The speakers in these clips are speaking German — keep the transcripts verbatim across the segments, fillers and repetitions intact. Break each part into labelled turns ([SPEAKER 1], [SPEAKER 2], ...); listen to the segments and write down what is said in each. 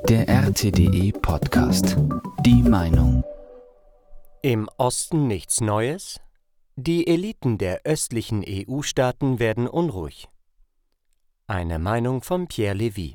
[SPEAKER 1] Der R T D E-Podcast. Die Meinung.
[SPEAKER 2] Im Osten nichts Neues? Die Eliten der östlichen E U-Staaten werden unruhig. Eine Meinung von Pierre Levy.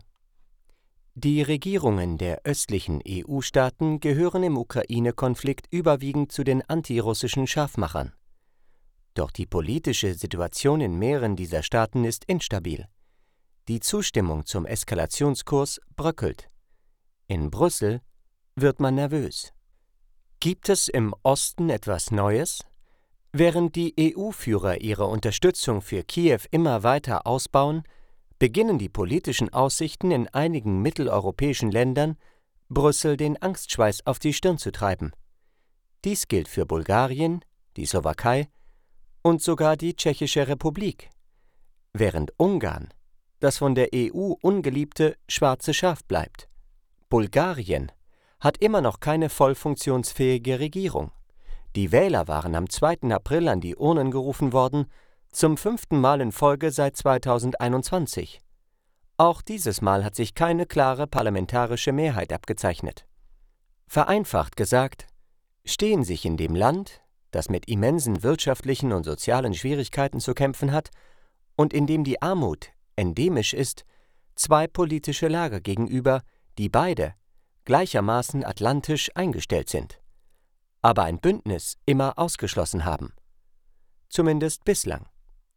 [SPEAKER 2] Die Regierungen der östlichen E U-Staaten gehören im Ukraine-Konflikt überwiegend zu den antirussischen Scharfmachern. Doch die politische Situation in mehreren dieser Staaten ist instabil. Die Zustimmung zum Eskalationskurs bröckelt. In Brüssel wird man nervös. Gibt es im Osten etwas Neues? Während die E U-Führer ihre Unterstützung für Kiew immer weiter ausbauen, beginnen die politischen Aussichten in einigen mitteleuropäischen Ländern, Brüssel den Angstschweiß auf die Stirn zu treiben. Dies gilt für Bulgarien, die Slowakei und sogar die Tschechische Republik. Während Ungarn, das von der E U ungeliebte schwarze Schaf bleibt. Bulgarien hat immer noch keine voll funktionsfähige Regierung. Die Wähler waren am zweiten April an die Urnen gerufen worden, zum fünften Mal in Folge seit zweitausendeinundzwanzig. Auch dieses Mal hat sich keine klare parlamentarische Mehrheit abgezeichnet. Vereinfacht gesagt, stehen sich in dem Land, das mit immensen wirtschaftlichen und sozialen Schwierigkeiten zu kämpfen hat und in dem die Armut endemisch ist, zwei politische Lager gegenüber, die beide gleichermaßen atlantisch eingestellt sind, aber ein Bündnis immer ausgeschlossen haben. Zumindest bislang.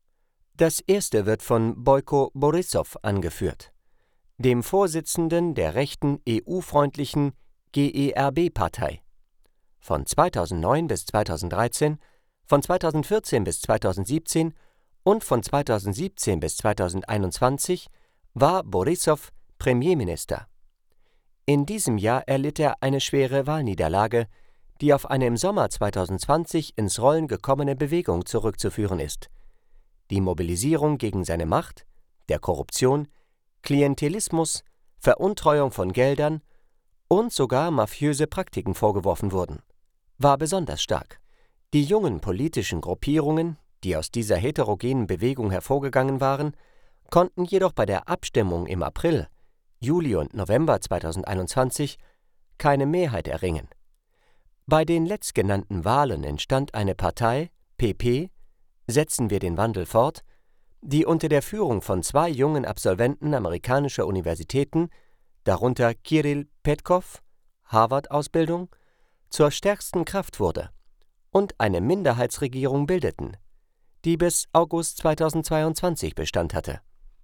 [SPEAKER 2] Das erste wird von Boyko Borissow angeführt, dem Vorsitzenden der rechten E U-freundlichen G E R B-Partei. Von zweitausendneun bis zweitausenddreizehn, von zweitausendvierzehn bis zweitausendsiebzehn und von zweitausendsiebzehn bis zweitausendeinundzwanzig war Borissow Premierminister. In diesem Jahr erlitt er eine schwere Wahlniederlage, die auf eine im Sommer zweitausendzwanzig ins Rollen gekommene Bewegung zurückzuführen ist. Die Mobilisierung gegen seine Macht, der Korruption, Klientelismus, Veruntreuung von Geldern und sogar mafiöse Praktiken vorgeworfen wurden, war besonders stark. Die jungen politischen Gruppierungen, die aus dieser heterogenen Bewegung hervorgegangen waren, konnten jedoch bei der Abstimmung im April, Juli und November zweitausendeinundzwanzig keine Mehrheit erringen. Bei den letztgenannten Wahlen entstand eine Partei, P P, Setzen wir den Wandel fort, die unter der Führung von zwei jungen Absolventen amerikanischer Universitäten, darunter Kirill Petkov, Harvard-Ausbildung, zur stärksten Kraft wurde und eine Minderheitsregierung bildeten, die bis August zweitausendzweiundzwanzig Bestand hatte.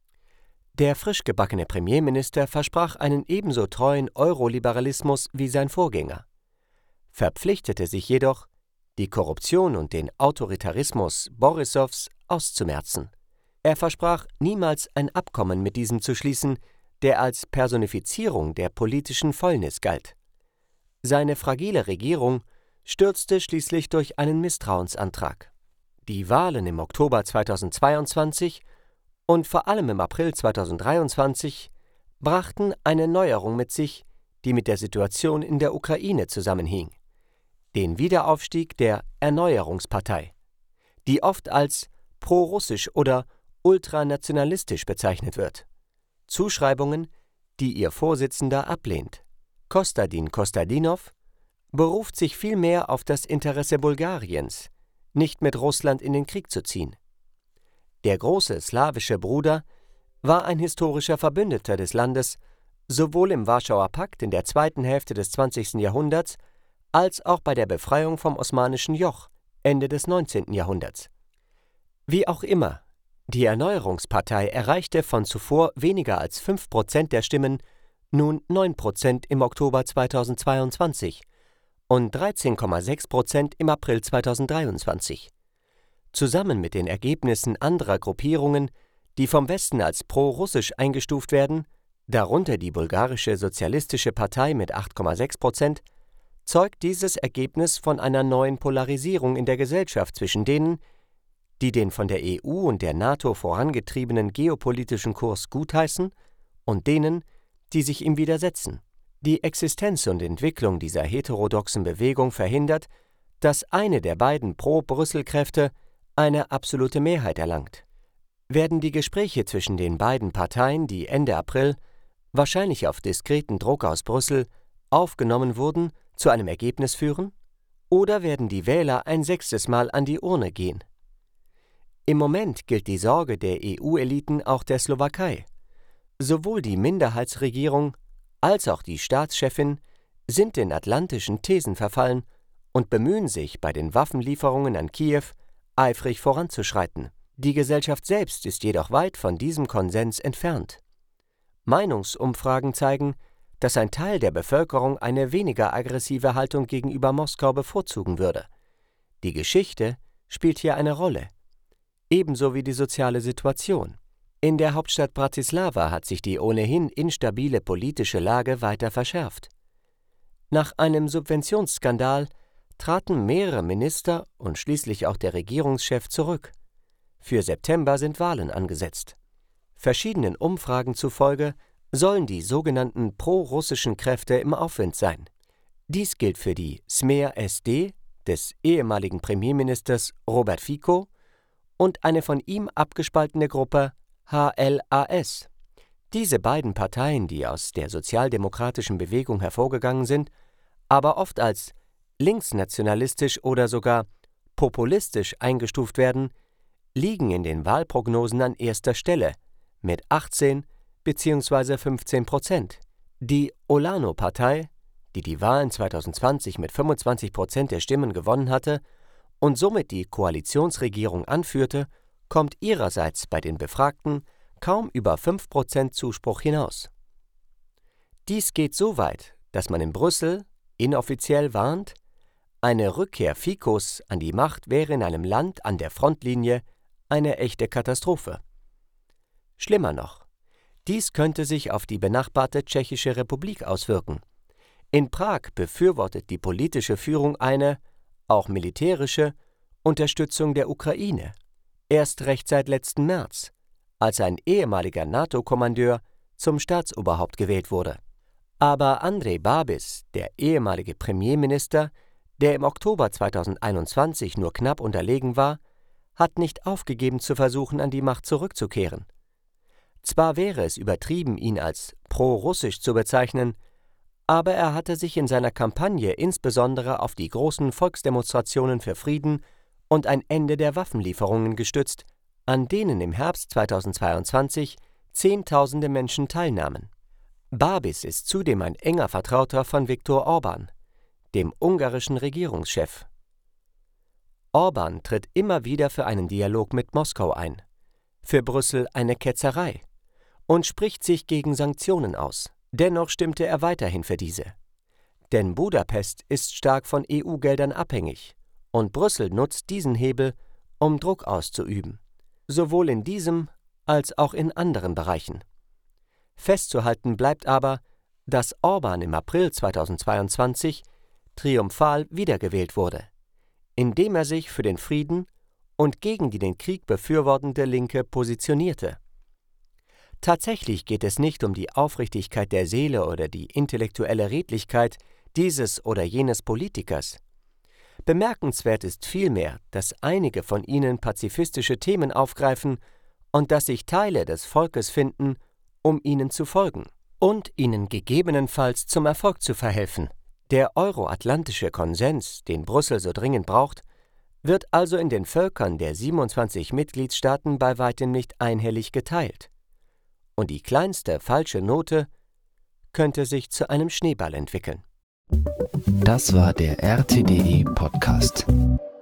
[SPEAKER 2] Der frisch gebackene Premierminister versprach einen ebenso treuen Euroliberalismus wie sein Vorgänger, verpflichtete sich jedoch, die Korruption und den Autoritarismus Borissows auszumerzen. Er versprach, niemals ein Abkommen mit diesem zu schließen, der als Personifizierung der politischen Fäulnis galt. Seine fragile Regierung stürzte schließlich durch einen Misstrauensantrag. Die Wahlen im Oktober zweitausendzweiundzwanzig und vor allem im April zweitausenddreiundzwanzig brachten eine Neuerung mit sich, die mit der Situation in der Ukraine zusammenhing: den Wiederaufstieg der Erneuerungspartei, die oft als prorussisch oder ultranationalistisch bezeichnet wird. Zuschreibungen, die ihr Vorsitzender ablehnt. Kostadin Kostadinov beruft sich vielmehr auf das Interesse Bulgariens, nicht mit Russland in den Krieg zu ziehen. Der große slawische Bruder war ein historischer Verbündeter des Landes, sowohl im Warschauer Pakt in der zweiten Hälfte des zwanzigsten Jahrhunderts als auch bei der Befreiung vom osmanischen Joch Ende des neunzehnten Jahrhunderts. Wie auch immer, die Erneuerungspartei erreichte von zuvor weniger als fünf Prozent der Stimmen nun neun Prozent im Oktober zweitausendzweiundzwanzig und dreizehn Komma sechs Prozent im April zweitausenddreiundzwanzig. Zusammen mit den Ergebnissen anderer Gruppierungen, die vom Westen als pro-russisch eingestuft werden, darunter die bulgarische Sozialistische Partei mit acht Komma sechs Prozent, zeugt dieses Ergebnis von einer neuen Polarisierung in der Gesellschaft zwischen denen, die den von der E U und der NATO vorangetriebenen geopolitischen Kurs gutheißen, und denen, die sich ihm widersetzen. Die Existenz und Entwicklung dieser heterodoxen Bewegung verhindert, dass eine der beiden Pro-Brüssel-Kräfte eine absolute Mehrheit erlangt. Werden die Gespräche zwischen den beiden Parteien, die Ende April wahrscheinlich auf diskreten Druck aus Brüssel, aufgenommen wurden, zu einem Ergebnis führen? Oder werden die Wähler ein sechstes Mal an die Urne gehen? Im Moment gilt die Sorge der E U-Eliten auch der Slowakei. Sowohl die Minderheitsregierung als auch die Staatschefin sind den atlantischen Thesen verfallen und bemühen sich, bei den Waffenlieferungen an Kiew eifrig voranzuschreiten. Die Gesellschaft selbst ist jedoch weit von diesem Konsens entfernt. Meinungsumfragen zeigen, dass ein Teil der Bevölkerung eine weniger aggressive Haltung gegenüber Moskau bevorzugen würde. Die Geschichte spielt hier eine Rolle, ebenso wie die soziale Situation. In der Hauptstadt Bratislava hat sich die ohnehin instabile politische Lage weiter verschärft. Nach einem Subventionsskandal traten mehrere Minister und schließlich auch der Regierungschef zurück. Für September sind Wahlen angesetzt. Verschiedenen Umfragen zufolge sollen die sogenannten pro-russischen Kräfte im Aufwind sein. Dies gilt für die Smer S D des ehemaligen Premierministers Robert Fico und eine von ihm abgespaltene Gruppe H L A S. Diese beiden Parteien, die aus der sozialdemokratischen Bewegung hervorgegangen sind, aber oft als linksnationalistisch oder sogar populistisch eingestuft werden, liegen in den Wahlprognosen an erster Stelle mit achtzehn bzw. fünfzehn Prozent. Die Olano-Partei, die die Wahlen zweitausendzwanzig mit fünfundzwanzig Prozent der Stimmen gewonnen hatte und somit die Koalitionsregierung anführte, kommt ihrerseits bei den Befragten kaum über fünf Prozent Zuspruch hinaus. Dies geht so weit, dass man in Brüssel inoffiziell warnt, eine Rückkehr Ficos an die Macht wäre in einem Land an der Frontlinie eine echte Katastrophe. Schlimmer noch, dies könnte sich auf die benachbarte Tschechische Republik auswirken. In Prag befürwortet die politische Führung eine, auch militärische, Unterstützung der Ukraine, erst recht seit letzten März, als ein ehemaliger NATO-Kommandeur zum Staatsoberhaupt gewählt wurde. Aber Andrej Babis, der ehemalige Premierminister, der im Oktober zweitausendeinundzwanzig nur knapp unterlegen war, hat nicht aufgegeben zu versuchen, an die Macht zurückzukehren. Zwar wäre es übertrieben, ihn als pro-russisch zu bezeichnen, aber er hatte sich in seiner Kampagne insbesondere auf die großen Volksdemonstrationen für Frieden und ein Ende der Waffenlieferungen gestützt, an denen im Herbst zweitausendzweiundzwanzig Zehntausende Menschen teilnahmen. Babis ist zudem ein enger Vertrauter von Viktor Orbán, dem ungarischen Regierungschef. Orbán tritt immer wieder für einen Dialog mit Moskau ein, für Brüssel eine Ketzerei, und spricht sich gegen Sanktionen aus. Dennoch stimmte er weiterhin für diese. Denn Budapest ist stark von E U-Geldern abhängig und Brüssel nutzt diesen Hebel, um Druck auszuüben, sowohl in diesem als auch in anderen Bereichen. Festzuhalten bleibt aber, dass Orbán im April zweitausendzweiundzwanzig triumphal wiedergewählt wurde, indem er sich für den Frieden und gegen die den Krieg befürwortende Linke positionierte. Tatsächlich geht es nicht um die Aufrichtigkeit der Seele oder die intellektuelle Redlichkeit dieses oder jenes Politikers. Bemerkenswert ist vielmehr, dass einige von ihnen pazifistische Themen aufgreifen und dass sich Teile des Volkes finden, um ihnen zu folgen und ihnen gegebenenfalls zum Erfolg zu verhelfen. Der euroatlantische Konsens, den Brüssel so dringend braucht, wird also in den Völkern der siebenundzwanzig Mitgliedstaaten bei weitem nicht einhellig geteilt. Und die kleinste falsche Note könnte sich zu einem Schneeball entwickeln.
[SPEAKER 1] Das war der R T D E Podcast.